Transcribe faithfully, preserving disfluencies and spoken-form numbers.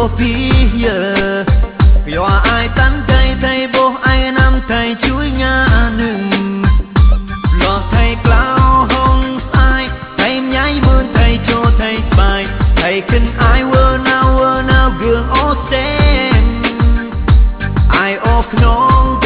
vô phí giờ vì hòa ai tán cây thầy bố ai nằm thầy chuối nhà nừng lo thầy cloud hông sai thầy nhảy mơn thầy cho thầy bài thầy kinh ai wơ nào wơ nào gương ô xem ai ô nông